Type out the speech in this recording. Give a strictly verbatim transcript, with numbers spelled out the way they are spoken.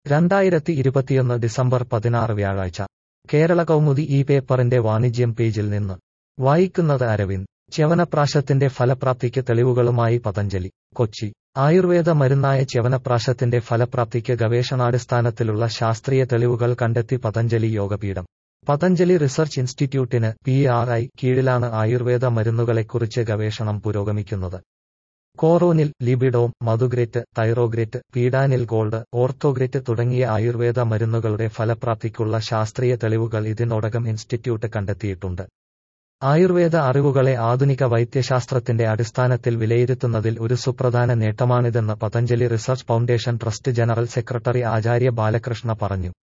രണ്ടായിരത്തി ഇരുപത്തിയൊന്ന് ഡിസംബർ പതിനാറ് വ്യാഴാഴ്ച കേരള കൗമുദി ഈ പേപ്പറിന്റെ വാണിജ്യം പേജിൽ നിന്ന് വായിക്കുന്നത് അരവിന്ദ്. ച്യവനപ്രാശത്തിന്റെ ഫലപ്രാപ്തിക്ക് തെളിവുകളുമായി പതഞ്ജലി. കൊച്ചി. ആയുർവേദ മരുന്നായ ച്യവനപ്രാശത്തിന്റെ ഫലപ്രാപ്തിക്ക് ഗവേഷണാടിസ്ഥാനത്തിലുള്ള ശാസ്ത്രീയ തെളിവുകൾ കണ്ടെത്തി പതഞ്ജലി യോഗപീഠം. പതഞ്ജലി റിസർച്ച് ഇൻസ്റ്റിറ്റ്യൂട്ടിന് പി ആർ ഐ കീഴിലാണ് ആയുർവേദ മരുന്നുകളെക്കുറിച്ച് ഗവേഷണം പുരോഗമിക്കുന്നത്. കോറോനിൽ, ലിബിഡോം, മധുഗ്രേറ്റ്, തൈറോഗ്രേറ്റ്, പീഡാനിൽ ഗോൾഡ്, ഓർത്തോഗ്രേറ്റ് തുടങ്ങിയ ആയുർവേദ മരുന്നുകളുടെ ഫലപ്രാപ്തിക്കുള്ള ശാസ്ത്രീയ തെളിവുകൾ ഇതിനോടകം ഇൻസ്റ്റിറ്റ്യൂട്ട് കണ്ടെത്തിയിട്ടുണ്ട്. ആയുർവേദ അറിവുകളെ ആധുനിക വൈദ്യശാസ്ത്രത്തിന്റെ അടിസ്ഥാനത്തിൽ വിലയിരുത്തുന്നതിൽ ഒരു സുപ്രധാന നേട്ടമാണിതെന്ന് Patanjali research foundation trust general secretary Acharya Balkrishna പറഞ്ഞു.